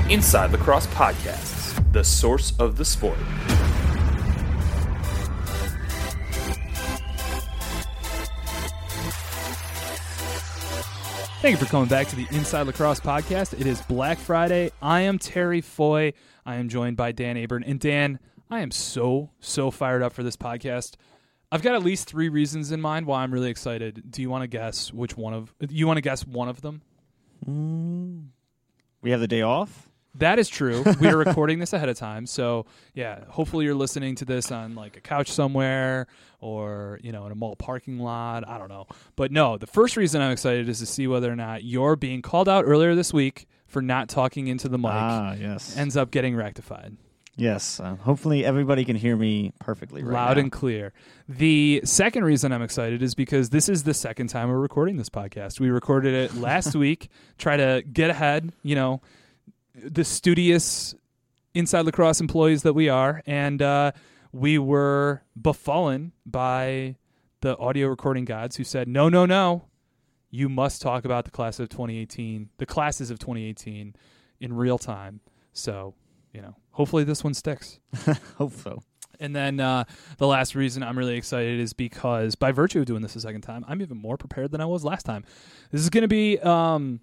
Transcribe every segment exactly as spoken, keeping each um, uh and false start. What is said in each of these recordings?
Inside Lacrosse Podcasts, the source of the sport. Thank you for coming back to the Inside Lacrosse Podcast. It is Black Friday. I am Terry Foy. I am joined by Dan Aburn. And Dan, I am so, so fired up for this podcast. I've got at least three reasons in mind why I'm really excited. Do you want to guess which one of you want to guess one of them? Mm, we have the day off? That is true. We are recording this ahead of time. So, yeah, hopefully you're listening to this on like a couch somewhere or, you know, in a mall parking lot. I don't know. But no, the first reason I'm excited is to see whether or not you're being called out earlier this week for not talking into the mic. Ah, yes. Ends up getting rectified. Yes. Uh, hopefully everybody can hear me perfectly right Loud now. and clear. The second reason I'm excited is because this is the second time we're recording this podcast. We recorded it last week, try to get ahead, you know, the studious Inside Lacrosse employees that we are, and uh, we were befallen by the audio recording gods who said, no, no, no, you must talk about the class of twenty eighteen, the classes of twenty eighteen in real time. So, you know, hopefully this one sticks. Hope so. And then uh, the last reason I'm really excited is because by virtue of doing this a second time, I'm even more prepared than I was last time. This is going to be... Um,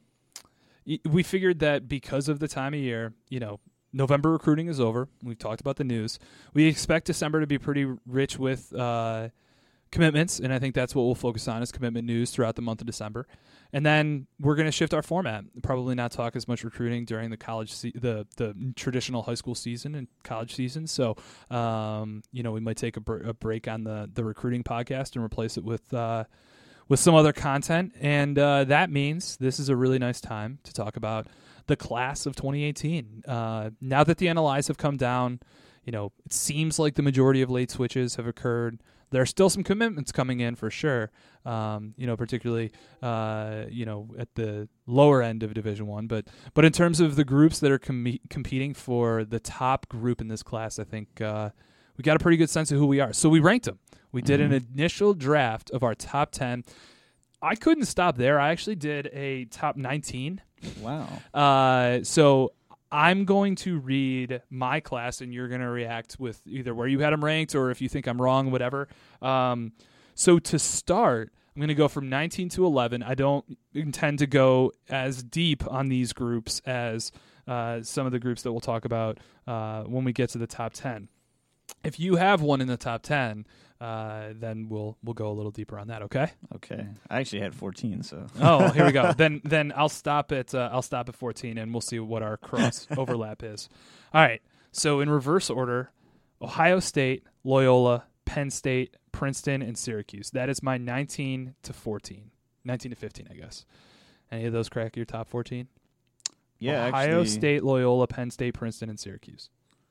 We figured that because of the time of year, you know, November recruiting is over. We've talked about the news. We expect December to be pretty rich with uh, commitments, and I think that's what we'll focus on is commitment news throughout the month of December. And then we're going to shift our format. Probably not talk as much recruiting during the college, se- the the traditional high school season and college season. So, um, you know, we might take a, br- a break on the the recruiting podcast and replace it with. Uh, with some other content, and uh, that means this is a really nice time to talk about the class of twenty eighteen. Uh, now that the N L Is have come down, you know, it seems like the majority of late switches have occurred. There are still some commitments coming in for sure, um, you know, particularly, uh, you know, at the lower end of Division One. But but in terms of the groups that are com- competing for the top group in this class, I think uh, we got a pretty good sense of who we are. So we ranked them. We did Mm-hmm. an initial draft of our top ten. I couldn't stop there. I actually did a top nineteen. Wow. Uh, so I'm going to read my class, and you're going to react with either where you had them ranked or if you think I'm wrong, whatever. Um, so to start, I'm going to go from nineteen to eleven. I don't intend to go as deep on these groups as uh, some of the groups that we'll talk about uh, when we get to the top ten. If you have one in the top ten, uh, then we'll we'll go a little deeper on that. Okay. Okay. I actually had fourteen, so. Oh, here we go. Then then I'll stop at uh, I'll stop at fourteen, and we'll see what our cross overlap is. All right. So in reverse order, Ohio State, Loyola, Penn State, Princeton, and Syracuse. That is my nineteen to fourteen, nineteen to fifteen, I guess. Any of those crack your top fourteen? Yeah, Ohio actually, State, Loyola, Penn State, Princeton, and Syracuse.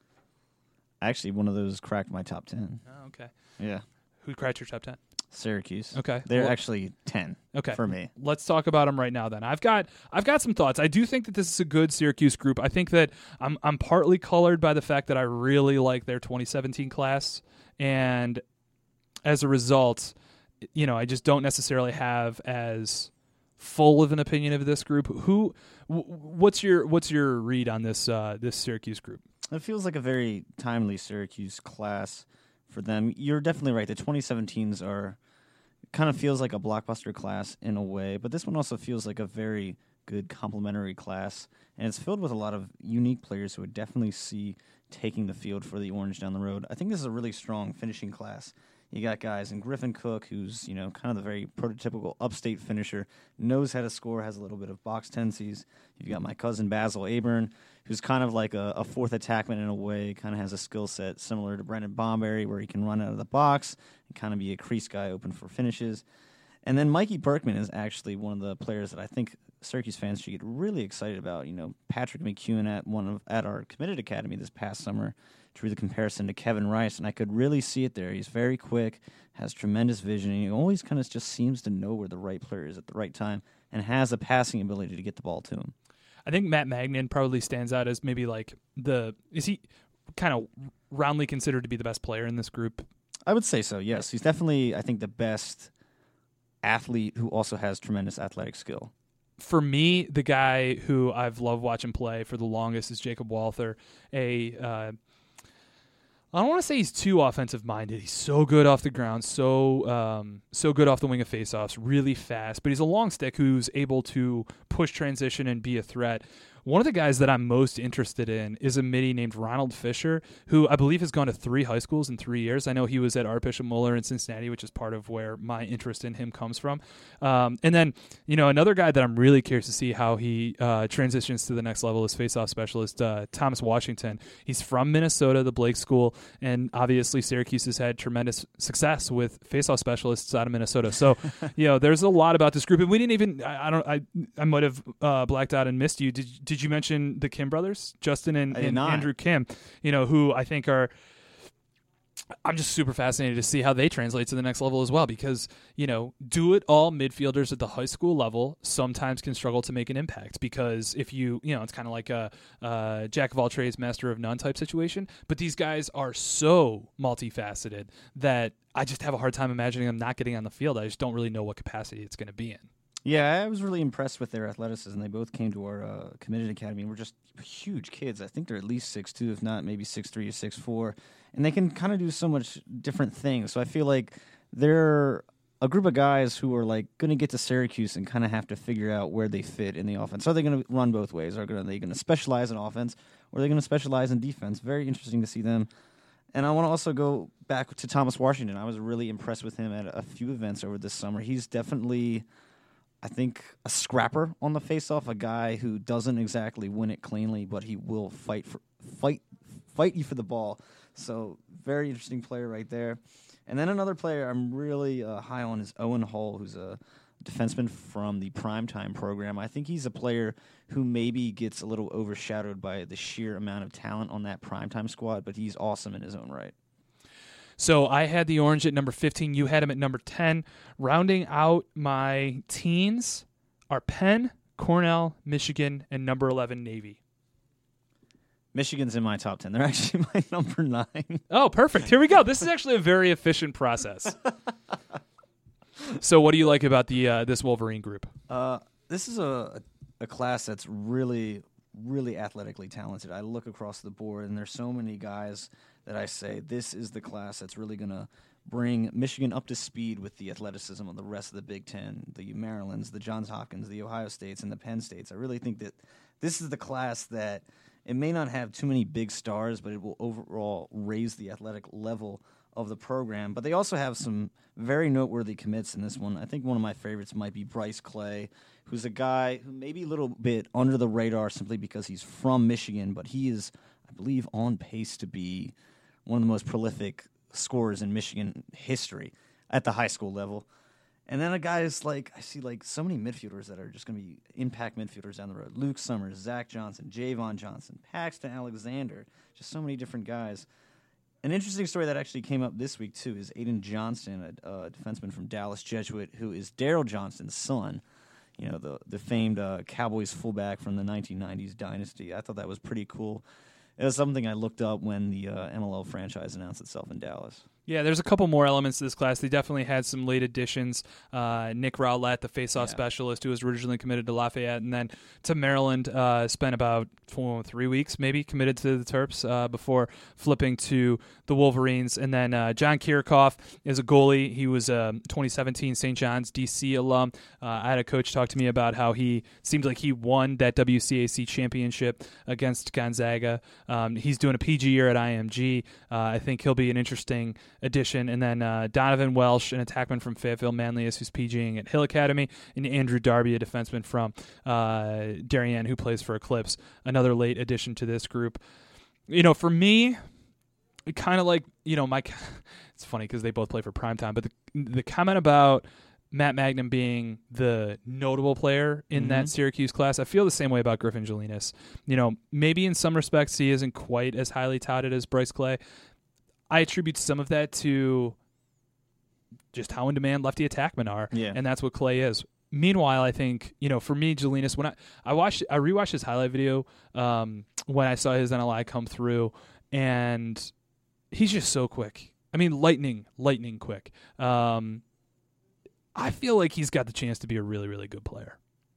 Actually, one of those cracked my top ten. Oh, okay. Yeah. Who cracked your top ten? Syracuse. Okay. They're Well- actually ten Okay. for me. Let's talk about them right now then. I've got I've got some thoughts. I do think that this is a good Syracuse group. I think that I'm I'm partly colored by the fact that I really like their twenty seventeen class, and as a result, you know, I just don't necessarily have as full of an opinion of this group. Who w- what's your what's your read on this uh, this Syracuse group? It feels like a very timely Syracuse class for them. You're definitely right. The twenty seventeens are kind of feels like a blockbuster class in a way, but this one also feels like a very good complementary class, and it's filled with a lot of unique players who would definitely see taking the field for the Orange down the road. I think this is a really strong finishing class. You got guys in Griffin Cook, who's, you know, kind of the very prototypical upstate finisher, knows how to score, has a little bit of box tendencies. You've got my cousin Basil Aburn, who's kind of like a, a fourth attackman in a way, kind of has a skill set similar to Brendan Bomberry, where he can run out of the box and kind of be a crease guy open for finishes. And then Mikey Berkman is actually one of the players that I think Syracuse fans should get really excited about. You know, Patrick McEwen at one of at our committed academy this past summer drew the comparison to Kevin Rice, and I could really see it there. He's very quick, has tremendous vision, and he always kind of just seems to know where the right player is at the right time and has a passing ability to get the ball to him. I think Matt Magnan probably stands out as maybe like the is he kind of roundly considered to be the best player in this group? I would say so, yes. He's definitely, I think, the best athlete who also has tremendous athletic skill. for me, the guy who I've loved watching play for the longest is Jacob Walther. A uh, I don't want to say he's too offensive-minded. He's so good off the ground, so um, so good off the wing of faceoffs, really fast. But he's a long stick who's able to push transition and be a threat. One of the guys that I'm most interested in is a midi named Ronald Fisher, who I believe has gone to three high schools in three years. I know he was at Archbishop Muller in Cincinnati, which is part of where my interest in him comes from. Um, and then, you know, another guy that I'm really curious to see how he uh, transitions to the next level is faceoff specialist uh, Thomas Washington. He's from Minnesota, the Blake School, and obviously Syracuse has had tremendous success with faceoff specialists out of Minnesota. So, you know, there's a lot about this group, and we didn't even. I, I don't. I I might have uh, blacked out and missed you. Did Did you mention the Kim brothers, Justin and, and Andrew Kim? You know, who I think are. I'm just super fascinated to see how they translate to the next level as well, because, you know, do it all midfielders at the high school level sometimes can struggle to make an impact, because if you, you know, it's kind of like a, a jack of all trades, master of none type situation. But these guys are so multifaceted that I just have a hard time imagining them not getting on the field. I just don't really know what capacity it's going to be in. Yeah, I was really impressed with their athleticism. They both came to our uh, committed academy, and we're just huge kids. I think they're at least six two, if not maybe six three or six four. And they can kind of do so much different things. So I feel like they're a group of guys who are like going to get to Syracuse and kind of have to figure out where they fit in the offense. So are they going to run both ways? Are they going to specialize in offense, or are they going to specialize in defense? Very interesting to see them. And I want to also go back to Thomas Washington. I was really impressed with him at a few events over this summer. He's definitely, I think, a scrapper on the faceoff, a guy who doesn't exactly win it cleanly, but he will fight for fight fight you for the ball. So very interesting player right there. And then another player I'm really uh, high on is Owen Hull, who's a defenseman from the Primetime program. I think he's a player who maybe gets a little overshadowed by the sheer amount of talent on that Primetime squad, but he's awesome in his own right. So I had the Orange at number fifteen. You had him at number ten. Rounding out my teens are Penn, Cornell, Michigan, and number eleven, Navy. Michigan's in my top ten. They're actually my number nine. Oh, perfect. Here we go. This is actually a very efficient process. So what do you like about the uh, this Wolverine group? Uh, this is a, a class that's really, really athletically talented. I look across the board, and there's so many guys that I say, this is the class that's really going to bring Michigan up to speed with the athleticism of the rest of the Big Ten, the Marylands, the Johns Hopkins, the Ohio States, and the Penn States. I really think that this is the class that it may not have too many big stars, but it will overall raise the athletic level of the program. But they also have some very noteworthy commits in this one. I think one of my favorites might be Bryce Clay, who's a guy who may be a little bit under the radar simply because he's from Michigan, but he is, I believe, on pace to be one of the most prolific scorers in Michigan history at the high school level. And then a guy is like, I see like so many midfielders that are just going to be impact midfielders down the road. Luke Summers, Zach Johnson, Javon Johnson, Paxton Alexander, just so many different guys. An interesting story that actually came up this week, too, is Aiden Johnston, a, a defenseman from Dallas Jesuit, who is Daryl Johnston's son, you know, the, the famed uh, Cowboys fullback from the nineteen nineties dynasty. I thought that was pretty cool. It was something I looked up when the uh, M L L franchise announced itself in Dallas. Yeah, there's a couple more elements to this class. They definitely had some late additions. Uh, Nick Rowlett, the faceoff yeah. specialist, who was originally committed to Lafayette and then to Maryland, uh, spent about four, three weeks maybe committed to the Terps uh, before flipping to the Wolverines. And then uh, John Kirchhoff is a goalie. He was a twenty seventeen Saint John's D C alum. Uh, I had a coach talk to me about how he seems like he won that W C A C championship against Gonzaga. Um, he's doing a P G year at I M G. Uh, I think he'll be an interesting addition. And then uh, Donovan Welsh, an attackman from Fayetteville Manlius, who's PGing at Hill Academy, and Andrew Darby, a defenseman from uh, Darien, who plays for Eclipse, another late addition to this group. You know, for me, kind of like, you know, my, it's funny because they both play for Primetime, but the, the comment about Matt Magnum being the notable player in mm-hmm. that Syracuse class, I feel the same way about Griffin Jelinas. You know, maybe in some respects he isn't quite as highly touted as Bryce Clay. I attribute some of that to just how in demand lefty attackmen are, yeah. and that's what Clay is. Meanwhile, I think, you know, for me, Jelinas, when I I watched, I rewatched his highlight video um, when I saw his N L I come through, and he's just so quick. I mean, lightning, lightning quick. Um, I feel like he's got the chance to be a really, really good player.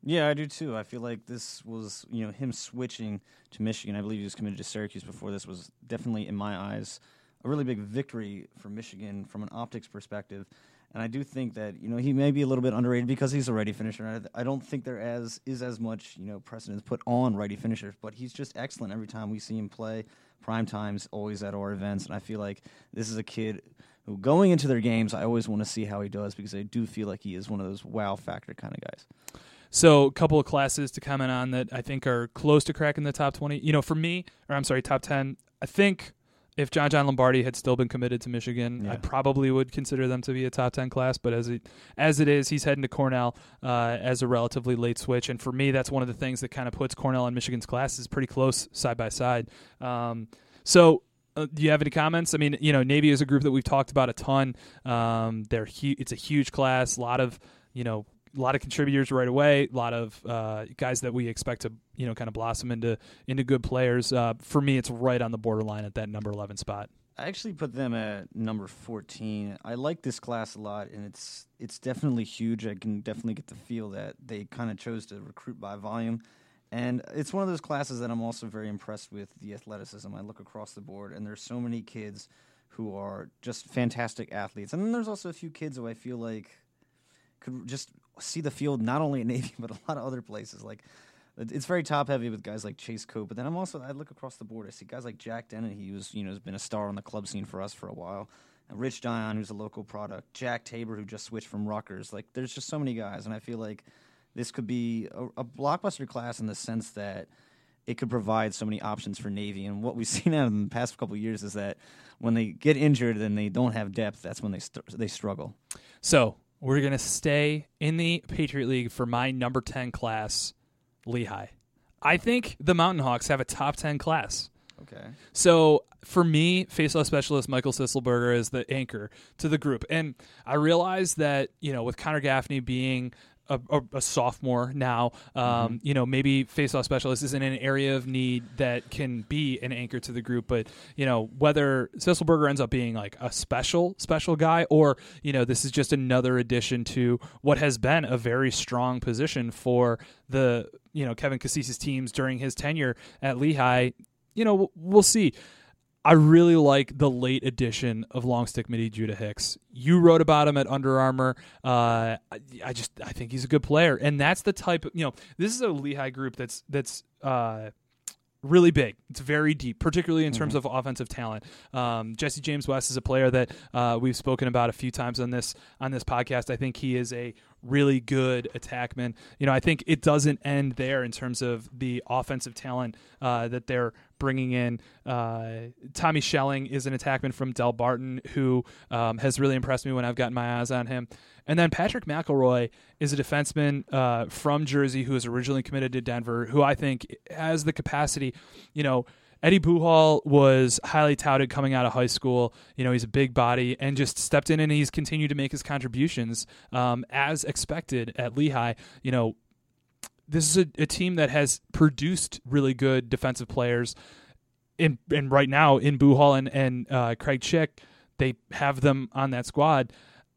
Yeah, I do too. I feel like this was, you know, him switching to Michigan. I believe he was committed to Syracuse before this was definitely, in my eyes, a really big victory for Michigan from an optics perspective. And I do think that, you know, he may be a little bit underrated because he's a righty finisher. I, I don't think there as is as much, you know, precedence put on righty finishers, but he's just excellent every time we see him play. Prime times, always at our events, and I feel like this is a kid who, going into their games, I always want to see how he does because I do feel like he is one of those wow factor kind of guys. So a couple of classes to comment on that I think are close to cracking the top twenty. You know, for me, or I'm sorry, top ten, I think if John John Lombardi had still been committed to Michigan, yeah. I probably would consider them to be a top ten class. But as it as it is, he's heading to Cornell uh, as a relatively late switch. And for me, that's one of the things that kind of puts Cornell and Michigan's classes pretty close side by side. Um, so uh, do you have any comments? I mean, you know, Navy is a group that we've talked about a ton. Um, they're hu- It's a huge class, a lot of, you know, a lot of contributors right away, a lot of uh, guys that we expect to, you know, kind of blossom into into good players. Uh, for me, it's right on the borderline at that number eleven spot. I actually put them at number fourteen. I like this class a lot, and it's it's definitely huge. I can definitely get the feel that they kind of chose to recruit by volume. And it's one of those classes that I'm also very impressed with the athleticism. I look across the board, and there's so many kids who are just fantastic athletes. And then there's also a few kids who I feel like could just see the field not only at Navy but a lot of other places. Like it's very top heavy with guys like Chase Cope, but then I'm also I look across the board. I see guys like Jack Dennon. He was you know has been a star on the club scene for us for a while. And Rich Dion, who's a local product. Jack Tabor, who just switched from Rutgers. Like there's just so many guys, and I feel like this could be a, a blockbuster class in the sense that it could provide so many options for Navy. And what we've seen out of them in the past couple of years is that when they get injured and they don't have depth, that's when they st- they struggle. So we're going to stay in the Patriot League for my number ten class, Lehigh. I think the Mountain Hawks have a top ten class. Okay. So for me, faceoff specialist Michael Sisselberger is the anchor to the group. And I realize that, you know, with Connor Gaffney being A, a, a sophomore now, um, mm-hmm. you know, maybe faceoff specialist is in an area of need that can be an anchor to the group. But, you know, whether Sisselberger ends up being like a special, special guy or, you know, this is just another addition to what has been a very strong position for the, you know, Kevin Cassisi's teams during his tenure at Lehigh, you know, we'll see. I really like the late addition of long stick midi Judah Hicks. You wrote about him at Under Armour. Uh, I, I just I think he's a good player, and that's the type of you know this is a Lehigh group that's that's uh, really big. It's very deep, particularly in mm-hmm. terms of offensive talent. Um, Jesse James West is a player that uh, we've spoken about a few times on this on this podcast. I think he is a really good attackman. You know, I think it doesn't end there in terms of the offensive talent uh, that they're bringing in. Uh, Tommy Schelling is an attackman from Del Barton who um, has really impressed me when I've gotten my eyes on him. And then Patrick McElroy is a defenseman uh, from Jersey who was originally committed to Denver, who I think has the capacity, you know, Eddie Buhal was highly touted coming out of high school. You know, he's a big body and just stepped in and he's continued to make his contributions um, as expected at Lehigh. You know, this is a, a team that has produced really good defensive players. In, and right now in Buhal and, and uh, Craig Chick, they have them on that squad.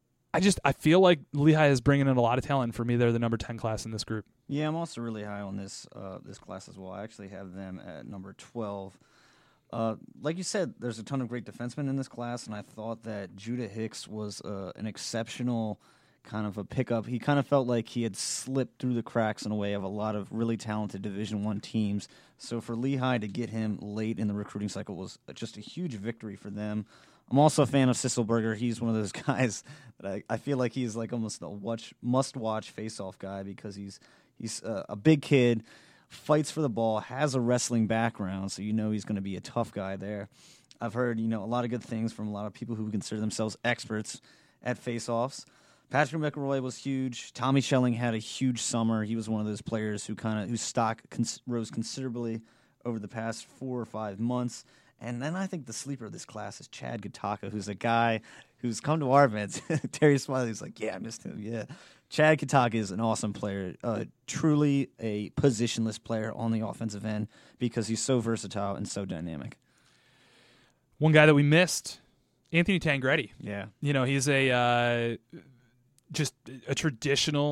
I just I feel like Lehigh is bringing in a lot of talent. For me, they're the number ten class in this group. Yeah, I'm also really high on this uh, this class as well. I actually have them at number twelve. Uh, like you said, there's a ton of great defensemen in this class, and I thought that Judah Hicks was uh, an exceptional kind of a pickup. He kind of felt like he had slipped through the cracks in a way of a lot of really talented Division One teams. So for Lehigh to get him late in the recruiting cycle was just a huge victory for them. I'm also a fan of Sisselberger. He's one of those guys that I, I feel like he's like almost a watch, must-watch face-off guy because he's he's uh, a big kid, fights for the ball, has a wrestling background, so you know he's going to be a tough guy there. I've heard you know a lot of good things from a lot of people who consider themselves experts at face-offs. Patrick McElroy was huge. Tommy Schelling had a huge summer. He was one of those players who kind of whose stock cons- rose considerably over the past four or five months. And then I think the sleeper of this class is Chad Kataka, who's a guy who's come to our events. Terry Smiley's like, yeah, I missed him. Yeah. Chad Kataka is an awesome player, uh, truly a positionless player on the offensive end because he's so versatile and so dynamic. One guy that we missed, Anthony Tangretti. Yeah. You know, he's a uh, just a traditional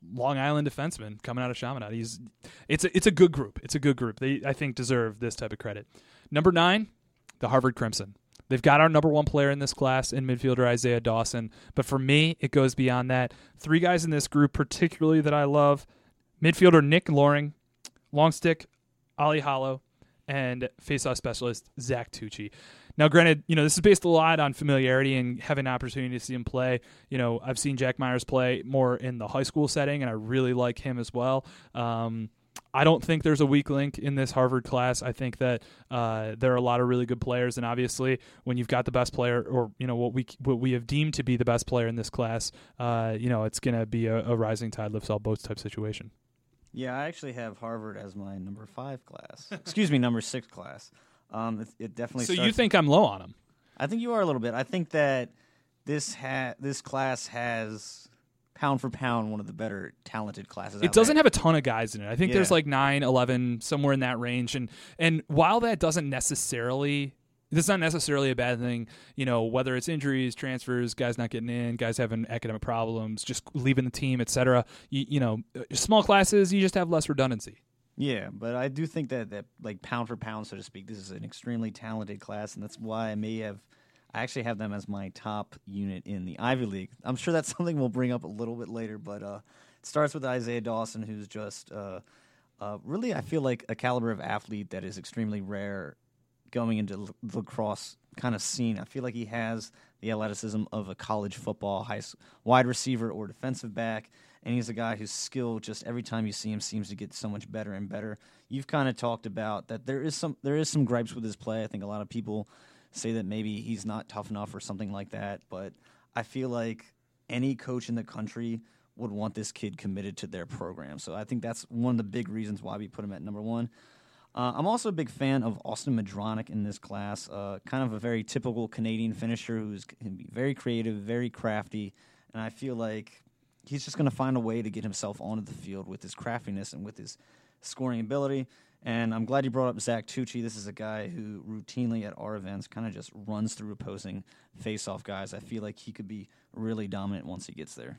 Long Island defenseman coming out of Chaminade. He's it's a, it's a good group. It's a good group. They I think deserve this type of credit. Number nine, the Harvard Crimson. They've got our number one player in this class in midfielder Isaiah Dawson. But for me, it goes beyond that. Three guys in this group particularly that I love. Midfielder Nick Loring, long stick Ali Hollow, and faceoff specialist Zach Tucci. Now, granted, you know, this is based a lot on familiarity and having an opportunity to see him play. You know, I've seen Jack Myers play more in the high school setting, and I really like him as well. Um, I don't think there's a weak link in this Harvard class. I think that uh, there are a lot of really good players, and obviously, when you've got the best player, or you know what we what we have deemed to be the best player in this class, uh, you know, it's going to be a, a rising tide lifts all boats type situation. Yeah, I actually have Harvard as my number five class. Excuse me, number six class. Um, it, it definitely. So starts you think I'm low on him? I think you are a little bit. I think that this ha- this class has pound for pound one of the better talented classes. It out doesn't there. have a ton of guys in it. I think Yeah. there's like nine, eleven, somewhere in that range. And and while that doesn't necessarily, that's not necessarily a bad thing, you know, whether it's injuries, transfers, guys not getting in, guys having academic problems, just leaving the team, et cetera. You, you know, small classes, you just have less redundancy. Yeah, but I do think that, that like pound for pound, so to speak, this is an extremely talented class, and that's why I may have, I actually have them as my top unit in the Ivy League. I'm sure that's something we'll bring up a little bit later, but uh, it starts with Isaiah Dawson, who's just uh, uh, really, I feel like, a caliber of athlete that is extremely rare going into the lacrosse kind of scene. I feel like he has the athleticism of a college football high wide receiver or defensive back. And he's a guy whose skill, just every time you see him, seems to get so much better and better. You've kind of talked about that there is some there is some gripes with his play. I think a lot of people say that maybe he's not tough enough or something like that. But I feel like any coach in the country would want this kid committed to their program. So I think that's one of the big reasons why we put him at number one. Uh, I'm also a big fan of Austin Madronic in this class, uh, kind of a very typical Canadian finisher who's can be very creative, very crafty, and I feel like he's just going to find a way to get himself onto the field with his craftiness and with his scoring ability. And I'm glad you brought up Zach Tucci. This is a guy who routinely at our events kind of just runs through opposing face-off guys. I feel like he could be really dominant once he gets there.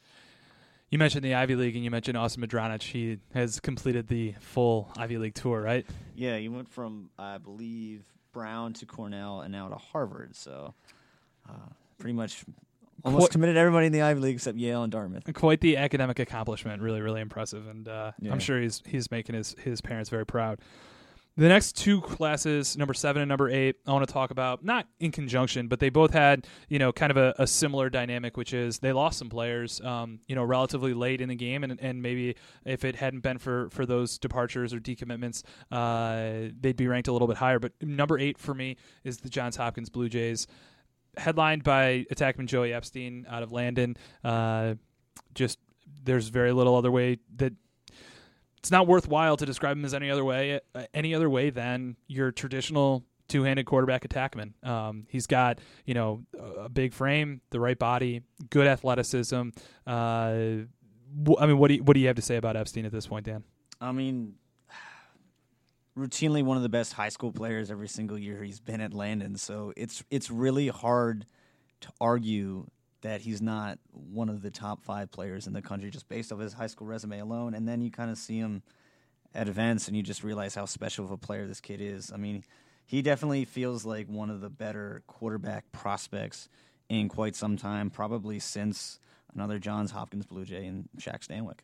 You mentioned the Ivy League, and you mentioned Austin Madronic. He has completed the full Ivy League tour, right? Yeah, he went from, I believe, Brown to Cornell and now to Harvard. So uh, pretty much almost Qu- committed everybody in the Ivy League except Yale and Dartmouth. Quite the academic accomplishment. Really, really impressive. And uh, Yeah. I'm sure he's he's making his, his parents very proud. The next two classes, number seven and number eight, I want to talk about, not in conjunction, but they both had, you know, kind of a, a similar dynamic, which is they lost some players, um, you know, relatively late in the game, and and maybe if it hadn't been for, for those departures or decommitments, uh, they'd be ranked a little bit higher. But number eight for me is the Johns Hopkins Blue Jays, headlined by attackman Joey Epstein out of Landon. Uh, just there's very little other way that it's not worthwhile to describe him as any other way, uh, any other way than your traditional two-handed quarterback attackman. Um, he's got, you know, a big frame, the right body, good athleticism. Uh, wh- I mean, what do you, what do you have to say about Epstein at this point, Dan? I mean, routinely one of the best high school players every single year he's been at Landon. So it's it's really hard to argue that he's not one of the top five players in the country just based off his high school resume alone. And then you kind of see him at events and you just realize how special of a player this kid is. I mean, he definitely feels like one of the better quarterback prospects in quite some time, probably since another Johns Hopkins Blue Jay and Shaq Stanwyck.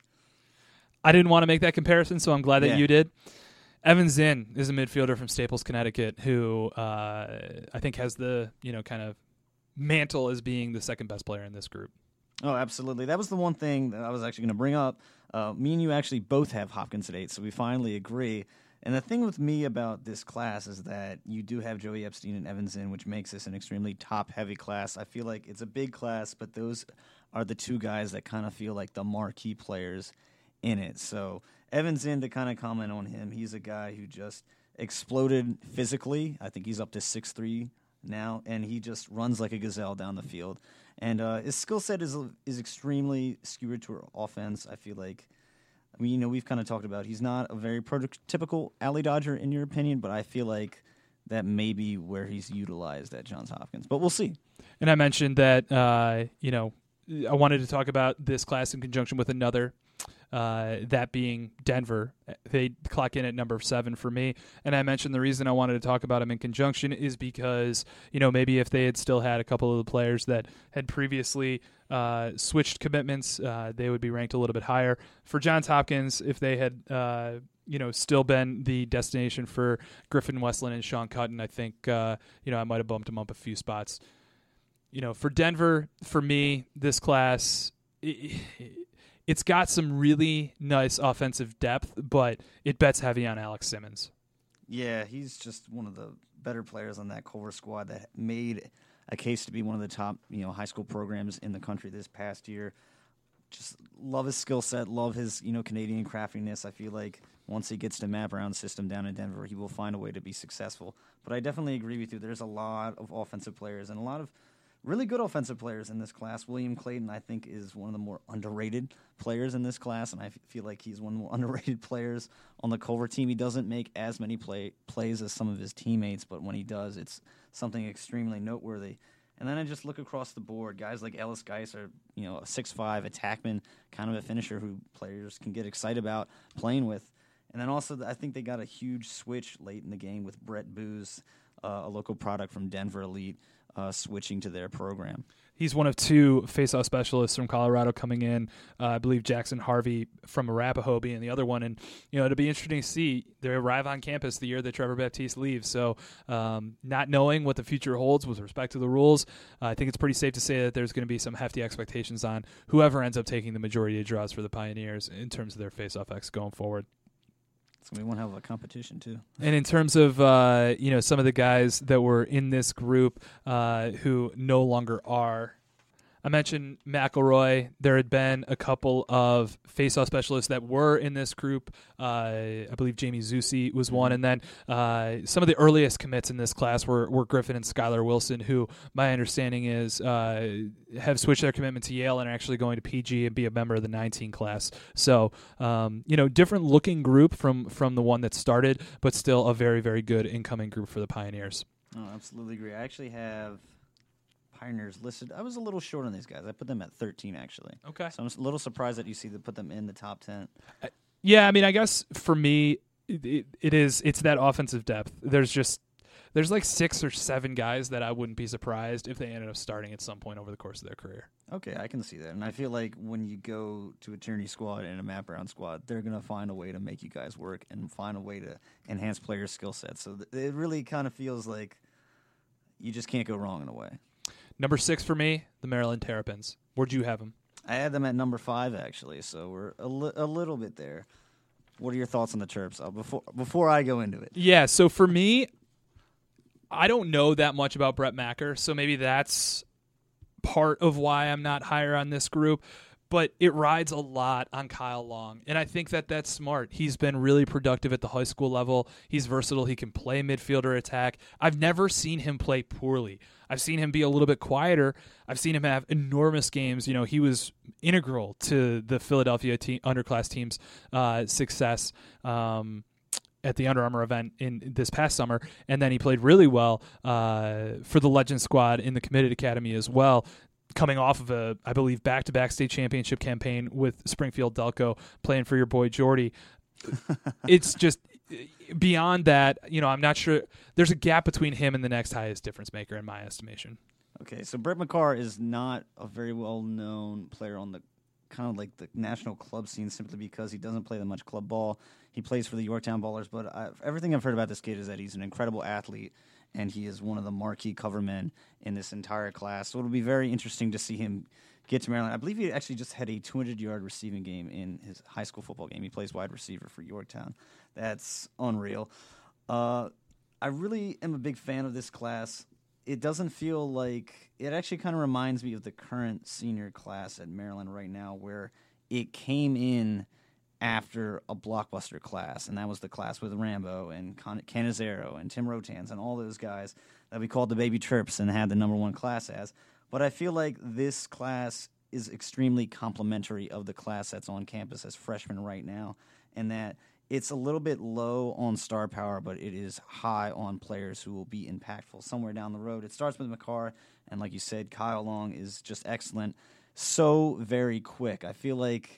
I didn't want to make that comparison, so I'm glad that Yeah. you did. Evan Zinn is a midfielder from Staples, Connecticut, who uh, I think has the, you know, kind of mantle as being the second best player in this group. Oh, absolutely. That was the one thing that I was actually going to bring up. Uh, me and you actually both have Hopkins at eight, so we finally agree. And the thing with me about this class is that you do have Joey Epstein and Evan Zinn, which makes this an extremely top-heavy class. I feel like it's a big class, but those are the two guys that kind of feel like the marquee players in it. So Evan Zinn, to kind of comment on him, he's a guy who just exploded physically. I think he's up to six three now, and he just runs like a gazelle down the field. And uh, his skill set is is extremely skewed to offense. I feel like, I mean, you know, we've kind of talked about he's not a very prototypical alley dodger in your opinion, but I feel like that may be where he's utilized at Johns Hopkins. But we'll see. And I mentioned that, uh, you know, I wanted to talk about this class in conjunction with another uh, that being Denver. They clock in at number seven for me. And I mentioned the reason I wanted to talk about them in conjunction is because, you know, maybe if they had still had a couple of the players that had previously uh, switched commitments, uh, they would be ranked a little bit higher. For Johns Hopkins, if they had uh, you know, still been the destination for Griffin Westland and Sean Cutton, I think, uh, you know, I might have bumped them up a few spots. You know, for Denver, for me, this class, it, it's got some really nice offensive depth, but it bets heavy on Alex Simmons. Yeah, he's just one of the better players on that Culver squad that made a case to be one of the top, you know, high school programs in the country this past year. Just love his skill set, love his, you know, Canadian craftiness. I feel like once he gets to map around the system down in Denver, he will find a way to be successful. But I definitely agree with you. There's a lot of offensive players and a lot of really good offensive players in this class. William Clayton, I think, is one of the more underrated players in this class, and I f- feel like he's one of the more underrated players on the Culver team. He doesn't make as many play plays as some of his teammates, but when he does, it's something extremely noteworthy. And then I just look across the board. Guys like Ellis Geis are, you know, a six five attackman, kind of a finisher who players can get excited about playing with. And then also, I think they got a huge switch late in the game with Brett Booz, uh, a local product from Denver Elite, uh, switching to their program. He's one of two faceoff specialists from Colorado coming in. Uh, I believe Jackson Harvey from Arapahoe being the other one. And, you know, it'll be interesting to see. They arrive on campus the year that Trevor Baptiste leaves. So um, not knowing what the future holds with respect to the rules, uh, I think it's pretty safe to say that there's going to be some hefty expectations on whoever ends up taking the majority of draws for the Pioneers in terms of their faceoff X going forward. It's going to be one hell of a competition, too. And in terms of, uh, you know, some of the guys that were in this group uh, who no longer are, I mentioned McElroy. There had been a couple of face-off specialists that were in this group. Uh, I believe Jamie Zusi was one. And then uh, some of the earliest commits in this class were, were Griffin and Skylar Wilson, who my understanding is uh, have switched their commitment to Yale and are actually going to P G and be a member of the nineteen class. So, um, you know, different looking group from, from the one that started, but still a very, very good incoming group for the Pioneers. Oh, absolutely agree. I actually have Pioneers listed. I was a little short on these guys. I put them at thirteen, actually. Okay. So I'm a little surprised that you see them put them in the top ten. Uh, yeah, I mean, I guess for me, it, it, it is. It's that offensive depth. There's just there's like six or seven guys that I wouldn't be surprised if they ended up starting at some point over the course of their career. Okay, I can see that. And I feel like when you go to a Tierney squad and a Matt Brown squad, they're going to find a way to make you guys work and find a way to enhance players' skill sets. So th- it really kind of feels like you just can't go wrong in a way. Number six for me, the Maryland Terrapins. Where'd you have them? I had them at number five, actually, so we're a, li- a little bit there. What are your thoughts on the Terps uh, before before I go into it? Yeah, so for me, I don't know that much about Brett Macker, so maybe that's part of why I'm not higher on this group. But it rides a lot on Kyle Long, and I think that that's smart. He's been really productive at the high school level. He's versatile. He can play midfield or attack. I've never seen him play poorly. I've seen him be a little bit quieter. I've seen him have enormous games. You know, he was integral to the Philadelphia team, underclass team's uh, success um, at the Under Armour event in this past summer, and then he played really well uh, for the Legend Squad in the Committed Academy as well, coming off of a, I believe, back-to-back state championship campaign with Springfield Delco, playing for your boy Jordy. It's just beyond that, you know, I'm not sure. There's a gap between him and the next highest difference maker in my estimation. Okay, so Brett McCarr is not a very well-known player on the kind of like the national club scene simply because he doesn't play that much club ball. He plays for the Yorktown Ballers, but I've, everything I've heard about this kid is that he's an incredible athlete, and he is one of the marquee cover men in this entire class. So it'll be very interesting to see him get to Maryland. I believe he actually just had a two hundred yard receiving game in his high school football game. He plays wide receiver for Yorktown. That's unreal. Uh, I really am a big fan of this class. It doesn't feel like – it actually kind of reminds me of the current senior class at Maryland right now, where it came in after a blockbuster class, and that was the class with Rambo and Can- Canizero and Tim Rotans and all those guys that we called the Baby Terps and had the number one class as. But I feel like this class is extremely complimentary of the class that's on campus as freshmen right now, and that it's a little bit low on star power, but it is high on players who will be impactful somewhere down the road. It starts with McCarr, and like you said, Kyle Long is just excellent. So very quick. I feel like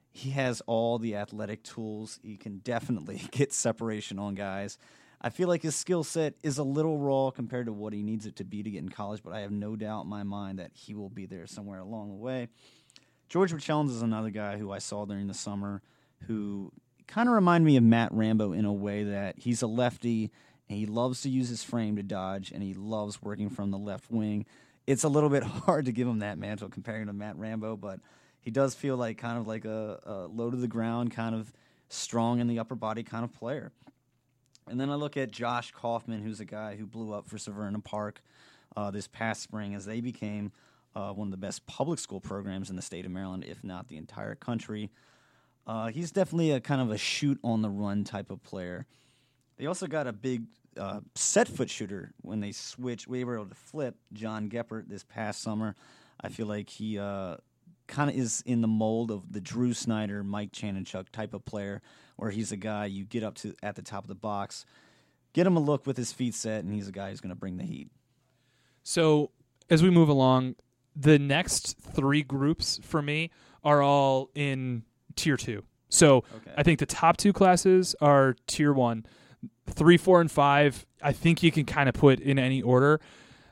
he has all the athletic tools. He can definitely get separation on guys. I feel like his skill set is a little raw compared to what he needs it to be to get in college, but I have no doubt in my mind that he will be there somewhere along the way. George Richelens is another guy who I saw during the summer who kind of reminded me of Matt Rambo in a way that he's a lefty and he loves to use his frame to dodge and he loves working from the left wing. It's a little bit hard to give him that mantle comparing to Matt Rambo, but he does feel like kind of like a, a low to the ground, kind of strong in the upper body kind of player. And then I look at Josh Kaufman, who's a guy who blew up for Severna Park uh, this past spring as they became uh, one of the best public school programs in the state of Maryland, if not the entire country. Uh, he's definitely a kind of a shoot-on-the-run type of player. They also got a big uh, set-foot shooter when they switched. We were able to flip John Geppert this past summer. I feel like he uh, kind of is in the mold of the Drew Snyder, Mike Chanenchuk type of player, where he's a guy you get up to at the top of the box, get him a look with his feet set, and he's a guy who's going to bring the heat. So as we move along, the next three groups for me are all in tier two. So Okay. I think the top two classes are tier one. Three, four, and five, I think you can kind of put in any order.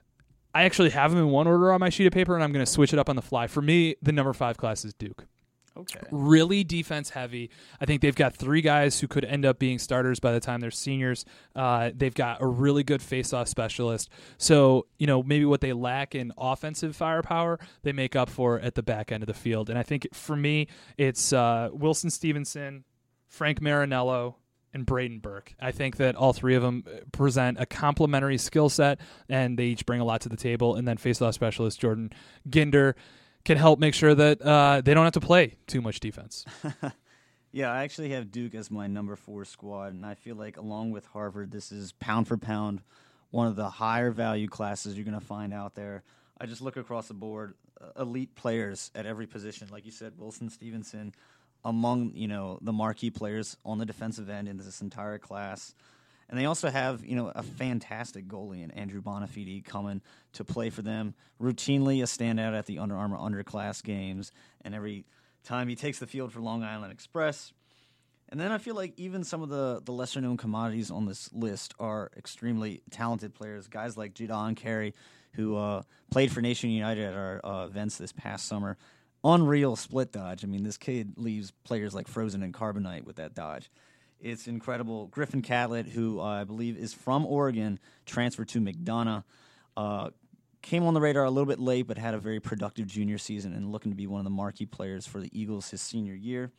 I actually have them in one order on my sheet of paper, and I'm going to switch it up on the fly. For me, the number five class is Duke. Okay. Really defense heavy. I think they've got three guys who could end up being starters by the time they're seniors. Uh, they've got a really good face-off specialist. So, you know, maybe what they lack in offensive firepower, they make up for at the back end of the field. And I think for me, it's uh, Wilson Stevenson, Frank Marinello, and Braden Burke. I think that all three of them present a complementary skill set, and they each bring a lot to the table. And then face-off specialist Jordan Ginder can help make sure that uh, they don't have to play too much defense. Yeah, I actually have Duke as my number four squad, and I feel like along with Harvard, this is pound for pound one of the higher value classes you're going to find out there. I just look across the board, uh, elite players at every position. Like you said, Wilson Stevenson, among you know the marquee players on the defensive end in this entire class. And they also have, you know, a fantastic goalie in Andrew Bonafide coming to play for them. Routinely a standout at the Under Armour underclass games, and every time he takes the field for Long Island Express. And then I feel like even some of the, the lesser-known commodities on this list are extremely talented players. Guys like Jadon Carey, who uh, played for Nation United at our uh, events this past summer. Unreal split dodge. I mean, this kid leaves players like frozen in carbonite with that dodge. It's incredible. Griffin Catlett, who uh, I believe is from Oregon, transferred to McDonough, uh, came on the radar a little bit late, but had a very productive junior season and looking to be one of the marquee players for the Eagles his senior year.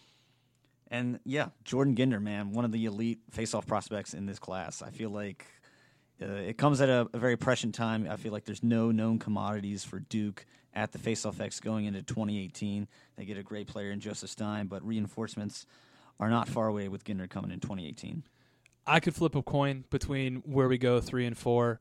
And, yeah, Jordan Ginder, man, one of the elite face-off prospects in this class. I feel like uh, it comes at a, a very prescient time. I feel like there's no known commodities for Duke at the face-off X going into twenty eighteen. They get a great player in Joseph Stein, but reinforcements are not far away with Ginder coming in twenty eighteen. I could flip a coin between where we go three and four.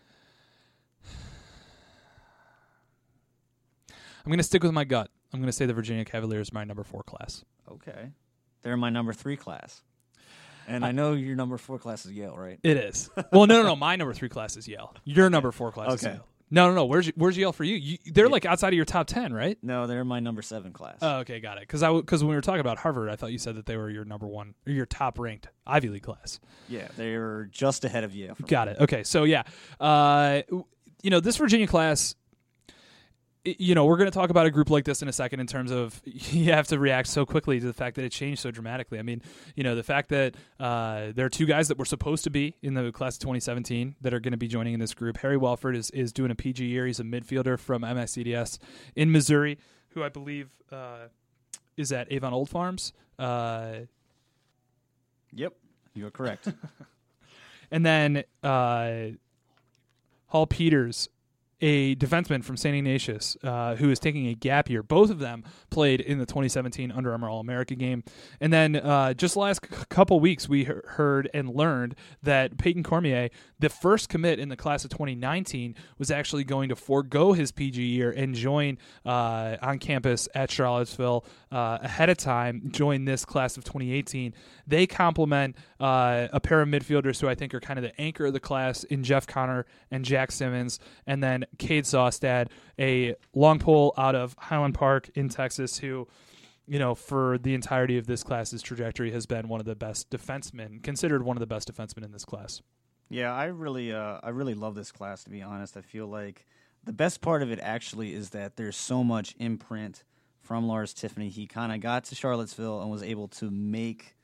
I'm going to stick with my gut. I'm going to say the Virginia Cavaliers are my number four class. Okay. They're my number three class. And I, I know your number four class is Yale, right? It is. Well, no, no, no. My number three class is Yale. Your number four class okay. is Yale. No, no, no. Where's where's Yale for you? you they're yeah. like outside of your top ten, right? No, they're my number seven class. Oh, okay, got it. Because I because when we were talking about Harvard, I thought you said that they were your number one or your top ranked Ivy League class. Yeah, they're just ahead of Yale. Got me. it. Okay, so yeah, uh, you know this Virginia class. You know, we're going to talk about a group like this in a second in terms of you have to react so quickly to the fact that it changed so dramatically. I mean, you know, the fact that uh, there are two guys that were supposed to be in the class of twenty seventeen that are going to be joining in this group. Harry Welford is, is doing a P G year. He's a midfielder from M S C D S in Missouri, who I believe uh, is at Avon Old Farms. Uh, yep, you're correct. And then uh, Hall Peters, a defenseman from Saint Ignatius, uh, who is taking a gap year. Both of them played in the twenty seventeen Under Armour All-America game. And then uh, just the last c- couple weeks, we he- heard and learned that Peyton Cormier, the first commit in the class of twenty nineteen, was actually going to forego his P G year and join uh, on campus at Charlottesville uh, ahead of time, join this class of twenty eighteen. They complement uh, a pair of midfielders who I think are kind of the anchor of the class in Jeff Connor and Jack Simmons, and then Cade Sawstad, a long pole out of Highland Park in Texas, who you know, for the entirety of this class's trajectory has been one of the best defensemen, considered one of the best defensemen in this class. Yeah, I really, uh, I really love this class, to be honest. I feel like the best part of it actually is that there's so much imprint from Lars Tiffany. He kind of got to Charlottesville and was able to make,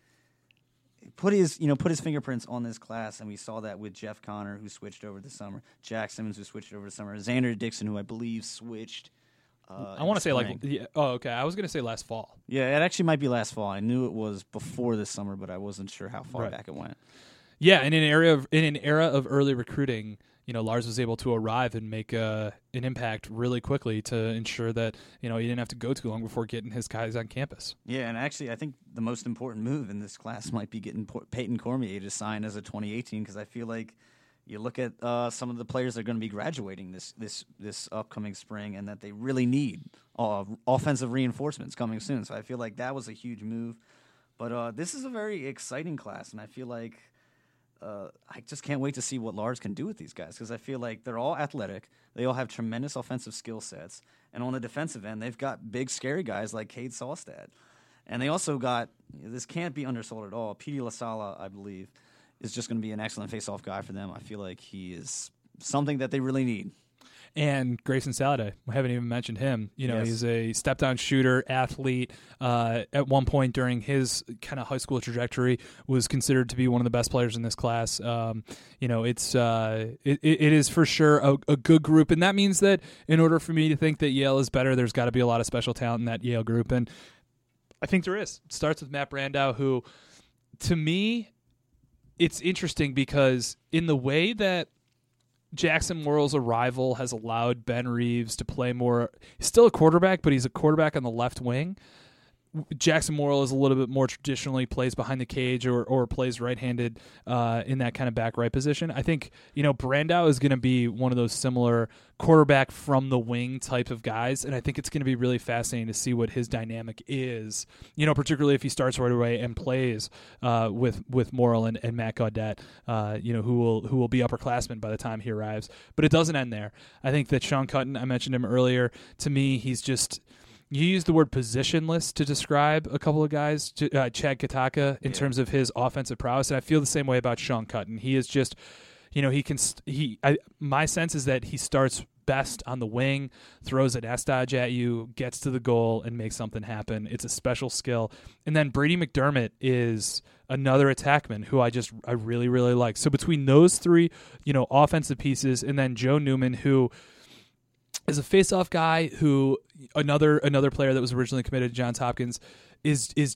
put his, you know, put his fingerprints on this class, and we saw that with Jeff Connor, who switched over this summer, Jack Simmons, who switched over this summer, Xander Dixon, who I believe switched. Uh, I want to say like, yeah, oh, okay. I was going to say last fall. Yeah, it actually might be last fall. I knew it was before this summer, but I wasn't sure how far Right. back it went. Yeah, in an area of in an era of early recruiting, you know, Lars was able to arrive and make uh, an impact really quickly to ensure that, you know, he didn't have to go too long before getting his guys on campus. Yeah, and actually, I think the most important move in this class might be getting Peyton Cormier to sign as a twenty eighteen, because I feel like you look at uh, some of the players that are going to be graduating this this this upcoming spring, and that they really need uh, offensive reinforcements coming soon. So I feel like that was a huge move. But uh, this is a very exciting class, and I feel like uh, I just can't wait to see what Lars can do with these guys, because I feel like they're all athletic. They all have tremendous offensive skill sets. And on the defensive end, they've got big, scary guys like Cade Saustad. And they also got, this can't be undersold at all, Petey LaSala, I believe, is just going to be an excellent face-off guy for them. I feel like he is something that they really need. And Grayson Saladay, we haven't even mentioned him. You know, Yes. he's a step-down shooter, athlete. Uh, at one point during his kind of high school trajectory, was considered to be one of the best players in this class. Um, you know, it's uh, it, it is for sure a, a good group, and that means that in order for me to think that Yale is better, there's got to be a lot of special talent in that Yale group, and I think there is. It starts with Matt Brandow, who, to me, it's interesting because in the way that Jackson Morrill's arrival has allowed Ben Reeves to play more. He's still a quarterback, but he's a quarterback on the left wing. Jackson Morrill is a little bit more traditionally plays behind the cage or or plays right-handed uh, in that kind of back right position. I think, you know, Brandow is going to be one of those similar quarterback from the wing type of guys, and I think it's going to be really fascinating to see what his dynamic is, you know, particularly if he starts right away and plays uh, with with Morrill and, and Matt Gaudette, uh, you know, who will who will be upperclassmen by the time he arrives. But it doesn't end there. I think that Sean Cutton, I mentioned him earlier, to me, he's just... You used the word positionless to describe a couple of guys, uh, Chad Kataka, in yeah. terms of his offensive prowess, and I feel the same way about Sean Cutton. He is just, you know, he can. He, I, my sense is that he starts best on the wing, throws an S-dodge at you, gets to the goal, and makes something happen. It's a special skill. And then Brady McDermott is another attackman who I just I really really like. So between those three, you know, offensive pieces, and then Joe Newman, who is a face-off guy, who another another player that was originally committed to Johns Hopkins, is is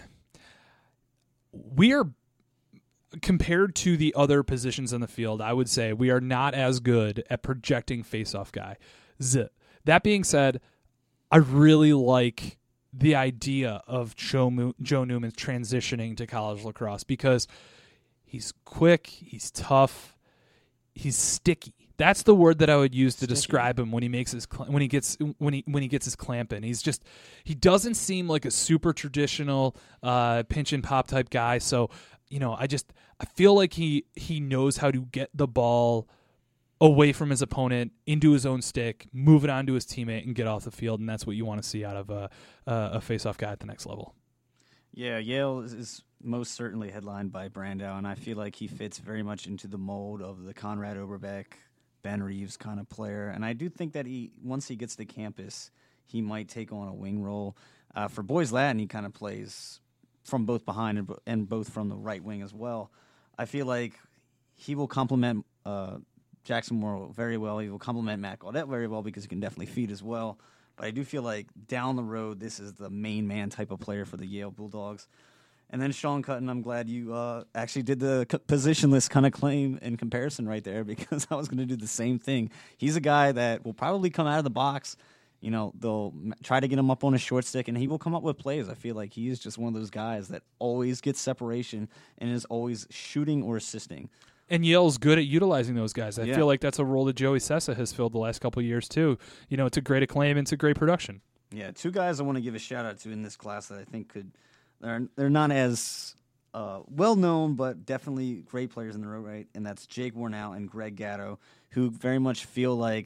we are compared to the other positions on the field. I would say we are not as good at projecting face-off guy. That being said, I really like the idea of Joe Mo- Joe Newman transitioning to college lacrosse because he's quick, he's tough, he's sticky. That's the word that I would use to Sticky. describe him when he makes his when he gets when he when he gets his clamp in. He's just he doesn't seem like a super traditional uh, pinch and pop type guy. So, you know, I just I feel like he he knows how to get the ball away from his opponent into his own stick, move it on to his teammate, and get off the field. And that's what you want to see out of a a face-off guy at the next level. Yeah, Yale is, is most certainly headlined by Brandow, and I feel like he fits very much into the mold of the Conrad Oberbeck, Ben Reeves kind of player. And I do think that he, once he gets to campus, he might take on a wing role. Uh, for Boys Latin, he kind of plays from both behind and, and both from the right wing as well. I feel like he will complement uh, Jackson Morrill very well. He will complement Matt Gaudette very well because he can definitely feed as well. But I do feel like down the road, this is the main man type of player for the Yale Bulldogs. And then Sean Cutton, I'm glad you uh, actually did the positionless kind of claim in comparison right there, because I was going to do the same thing. He's a guy that will probably come out of the box. You know, they'll try to get him up on a short stick, and he will come up with plays. I feel like he is just one of those guys that always gets separation and is always shooting or assisting. And Yale's good at utilizing those guys. I yeah. feel like that's a role that Joey Sessa has filled the last couple of years, too. You know, it's a great acclaim, and it's a great production. Yeah, two guys I want to give a shout-out to in this class that I think could – they're they're not as uh, well-known, but definitely great players in their own right, and that's Jake Warnell and Greg Gatto, who very much feel like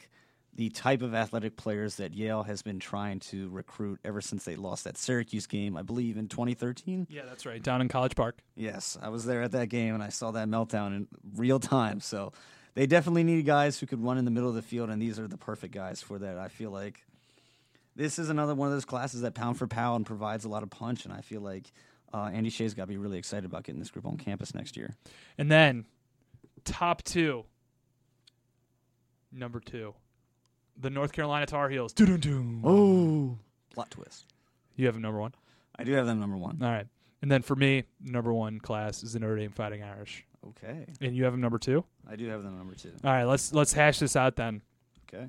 the type of athletic players that Yale has been trying to recruit ever since they lost that Syracuse game, I believe, in twenty thirteen. Yeah, that's right, down in College Park. Yes, I was there at that game, and I saw that meltdown in real time. So they definitely need guys who could run in the middle of the field, and these are the perfect guys for that. I feel like this is another one of those classes that pound for pound provides a lot of punch, and I feel like uh, Andy Shea's got to be really excited about getting this group on campus next year. And then, top two. Number two. The North Carolina Tar Heels. Doo-doo-doo. Oh, plot twist. You have them number one? I do have them number one. All right. And then for me, number one class is the Notre Dame Fighting Irish. Okay. And you have them number two? I do have them number two. All right, let's let's hash this out then. Okay.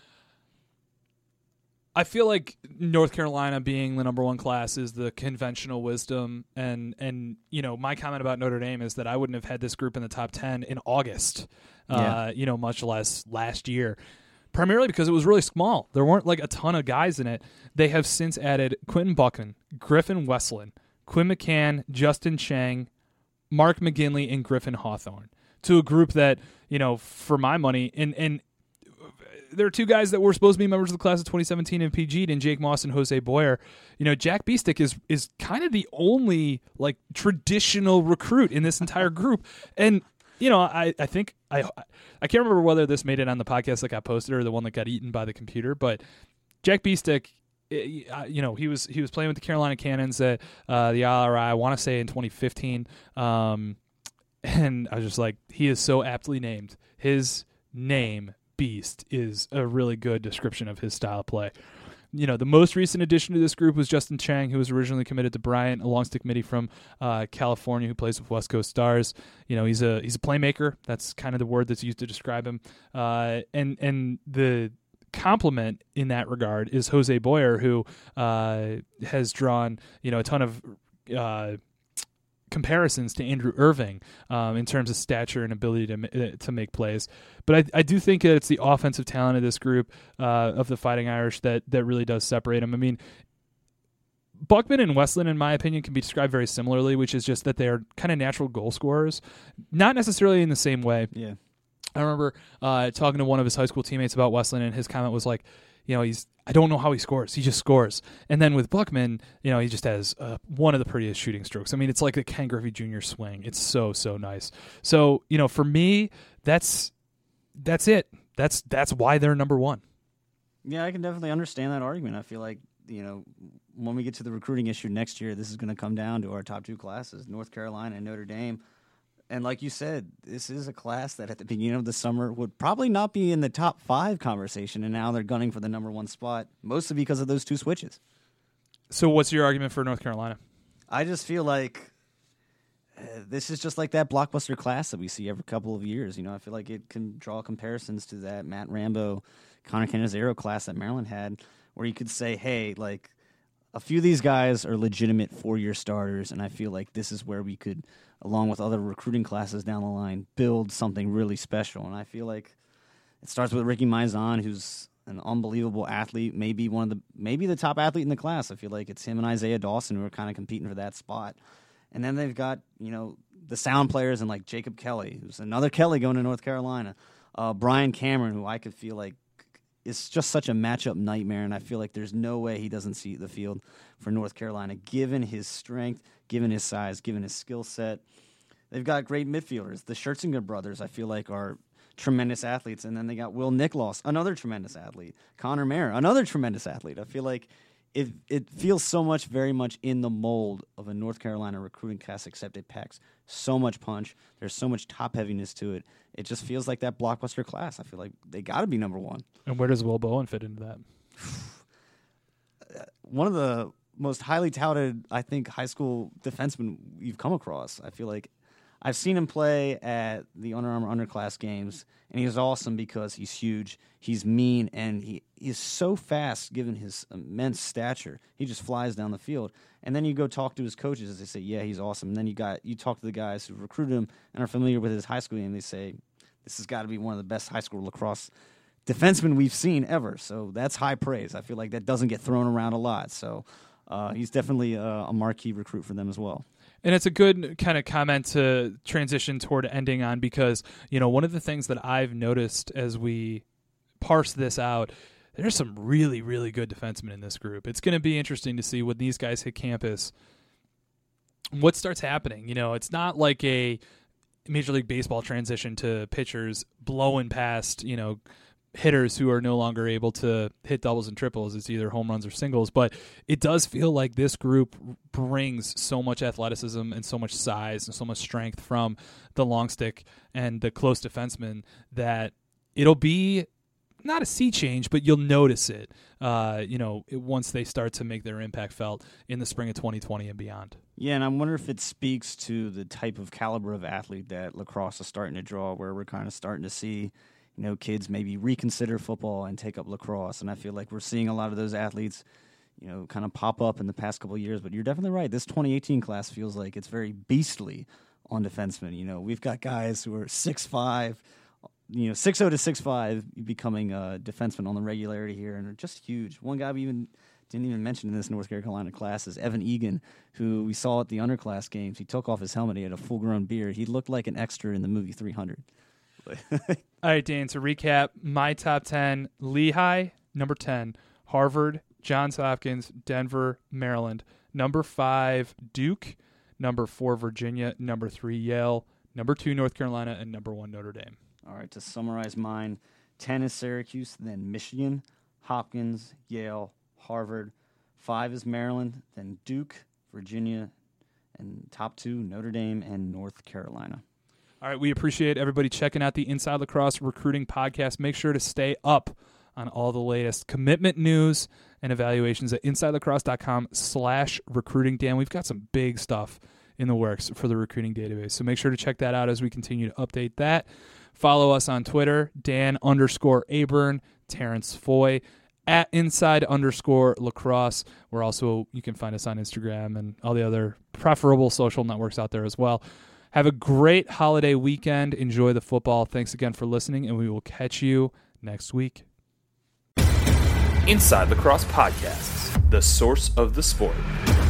I feel like North Carolina being the number one class is the conventional wisdom, and and you know my comment about Notre Dame is that I wouldn't have had this group in the top ten in August, yeah. uh, you know, much less last year, primarily because it was really small. There weren't like a ton of guys in it. They have since added Quentin Buckman, Griffin Westland, Quinn McCann, Justin Chang, Mark McGinley, and Griffin Hawthorne to a group that, you know, for my money, and and. There are two guys that were supposed to be members of the class of twenty seventeen and P G'd, and Jake Moss and Jose Boyer. You know, Jack Biestick is is kind of the only like traditional recruit in this entire group. And you know, I, I think I I can't remember whether this made it on the podcast that got posted or the one that got eaten by the computer, but Jack Biestick, you know, he was he was playing with the Carolina Cannons at uh, the I R I, I want to say in twenty fifteen, um, and I was just like, he is so aptly named. His name. Beast is a really good description of his style of play. You know, the most recent addition to this group was Justin Chang, who was originally committed to Bryant, a long-stick committee from uh, California who plays with West Coast Stars. You know, he's a he's a playmaker. That's kind of the word that's used to describe him. Uh, and and the complement in that regard is Jose Boyer, who uh, has drawn you know a ton of uh, comparisons to Andrew Irving um, in terms of stature and ability to to make plays. But I, I do think that it's the offensive talent of this group uh, of the Fighting Irish that that really does separate them. I mean, Buckman and Westland, in my opinion, can be described very similarly, which is just that they are kind of natural goal scorers, not necessarily in the same way. Yeah. I remember uh, talking to one of his high school teammates about Westland, and his comment was like, you know, he's I don't know how he scores. He just scores. And then with Buckman, you know, he just has uh, one of the prettiest shooting strokes. I mean, it's like a Ken Griffey Junior swing. It's so, so nice. So, you know, for me, that's that's it. That's that's why they're number one. Yeah, I can definitely understand that argument. I feel like, you know, when we get to the recruiting issue next year, this is going to come down to our top two classes, North Carolina and Notre Dame. And like you said, this is a class that at the beginning of the summer would probably not be in the top five conversation, and now they're gunning for the number one spot, mostly because of those two switches. So what's your argument for North Carolina? I just feel like uh, this is just like that blockbuster class that we see every couple of years. You know, I feel like it can draw comparisons to that Matt Rambo, Connor Cannizzaro class that Maryland had, where you could say, hey, like, a few of these guys are legitimate four-year starters, and I feel like this is where we could, along with other recruiting classes down the line, build something really special. And I feel like it starts with Ricky Maizan, who's an unbelievable athlete, maybe one of the maybe the top athlete in the class. I feel like it's him and Isaiah Dawson who are kind of competing for that spot. And then they've got, you know, the sound players and like Jacob Kelly, who's another Kelly going to North Carolina. Uh, Brian Cameron, who I could feel like is just such a matchup nightmare, and I feel like there's no way he doesn't see the field for North Carolina, given his strength, given his size, given his skill set. They've got great midfielders. The Schertzinger brothers, I feel like, are tremendous athletes, and then they got Will Nicholas, another tremendous athlete. Connor Mayer, another tremendous athlete. I feel like it it feels so much, very much in the mold of a North Carolina recruiting class, except it packs so much punch. There's so much top heaviness to it. It just feels like that blockbuster class. I feel like they got to be number one. And where does Will Bowen fit into that? One of the most highly touted, I think, high school defensemen you've come across. I feel like I've seen him play at the Under Armour underclass games, and he's awesome because he's huge, he's mean, and he is so fast given his immense stature. He just flies down the field. And then you go talk to his coaches, they say, yeah, he's awesome. And then you got you talk to the guys who recruited him and are familiar with his high school game, they say, this has got to be one of the best high school lacrosse defensemen we've seen ever. So that's high praise. I feel like that doesn't get thrown around a lot. So uh, he's definitely a, a marquee recruit for them as well. And it's a good kind of comment to transition toward ending on because, you know, one of the things that I've noticed as we parse this out, there's some really, really good defensemen in this group. It's going to be interesting to see when these guys hit campus, what starts happening. You know, it's not like a Major League Baseball transition to pitchers blowing past, you know, hitters who are no longer able to hit doubles and triples. It's either home runs or singles, but it does feel like this group brings so much athleticism and so much size and so much strength from the long stick and the close defensemen that it'll be not a sea change, but you'll notice it, uh, you know, it, once they start to make their impact felt in the spring of twenty twenty and beyond. Yeah, and I wonder if it speaks to the type of caliber of athlete that lacrosse is starting to draw, where we're kind of starting to see, you know, kids maybe reconsider football and take up lacrosse. And I feel like we're seeing a lot of those athletes, you know, kind of pop up in the past couple of years. But you're definitely right. This twenty eighteen class feels like it's very beastly on defensemen. You know, we've got guys who are six five, you know, six oh to six five becoming a defenseman on the regularity here, and are just huge. One guy we even didn't even mention in this North Carolina class is Evan Egan, who we saw at the underclass games. He took off his helmet. He had a full-grown beard. He looked like an extra in the movie three hundred. All right, Dan, to recap, my top ten, Lehigh, number ten, Harvard, Johns Hopkins, Denver, Maryland, number five, Duke, number four, Virginia, number three, Yale, number two, North Carolina, and number one, Notre Dame. All right, to summarize mine, ten is Syracuse, then Michigan, Hopkins, Yale, Harvard. Five is Maryland, then Duke, Virginia, and top two, Notre Dame and North Carolina. All right, we appreciate everybody checking out the Inside Lacrosse Recruiting Podcast. Make sure to stay up on all the latest commitment news and evaluations at InsideLacrosse.com slash recruiting. Dan, we've got some big stuff in the works for the recruiting database, so make sure to check that out as we continue to update that. Follow us on Twitter, Dan underscore Aburn, Terrence Foy, at Inside underscore Lacrosse. We're also, you can find us on Instagram and all the other preferable social networks out there as well. Have a great holiday weekend. Enjoy the football. Thanks again for listening, and we will catch you next week. Inside Lacrosse Podcasts, the source of the sport.